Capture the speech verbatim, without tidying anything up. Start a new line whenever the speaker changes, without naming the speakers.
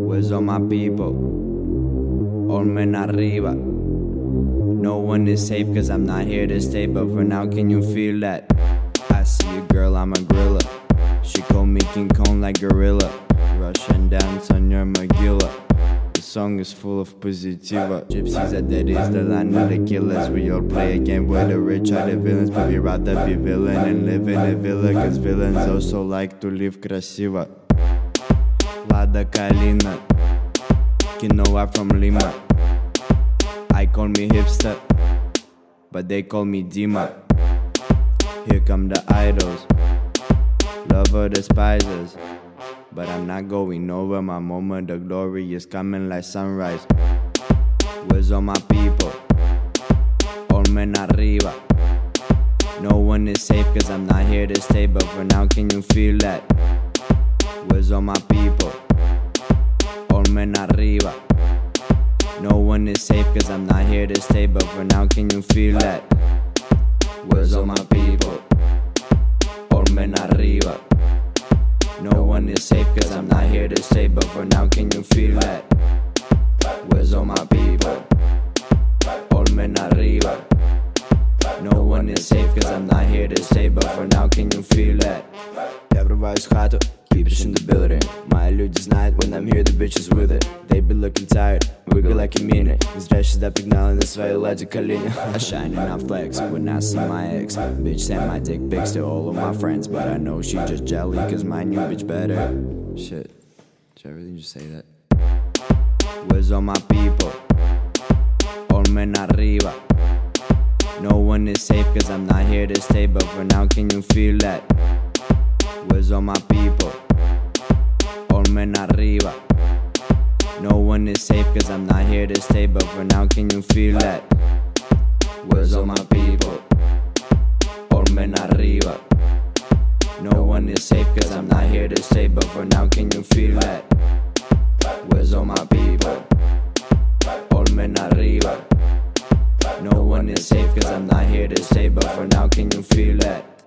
Where's all my people? All men arriba. No one is safe cause I'm not here to stay, but for now can you feel that? I see you girl, I'm a gorilla. She called me King Kong like gorilla. Russian dance on your Magilla. The song is full of positiva. Gypsies are dead, is the land of the killers. We all play a game where the rich are the villains, but we rather be villain and live in a villa, cause villains also like to live красиво. Lada Kalina, Quinoa from Lima. I call me hipster, but they call me Dima. Here come the idols, lover despisers, but I'm not going over my moment. The glory is coming like sunrise. Where's all my people? All men arriba. No one is safe cause I'm not here to stay, but for now can you feel that? Where's all my people? All men arriba. No one is safe cause I'm not here to stay, but for now can you feel that? Where's all my people? All men arriba. No one is safe cause I'm not here to stay, but for now can you feel that? Where's all my people? All men arriba. No one is safe cause I'm not here to stay, but for now can you feel that? Я врываюсь в хату, keepers in the building. Мои люди знают, when I'm here the bitches with it. They be looking tired, wiggle like a minute. Не зря сюда пигнали на своей ладе колени. I shine and I flex when I see my ex. Bitch send my dick pics to all of my friends, but I know she just jelly cause my new bitch better. Shit, did I really just say that? Where's all my people? All men arriba. No one is safe cause I'm not here to stay, but for now can you feel that? Where's all my people? All men arriba. No one is safe cause I'm not here to stay, but for now can you feel that? Where's all my people? All men arriba. No one is safe cause I'm not here to stay, but for now can you feel that? Where's all my people? All men arriba. No one is safe cause I'm not here to stay, but for now can you feel that?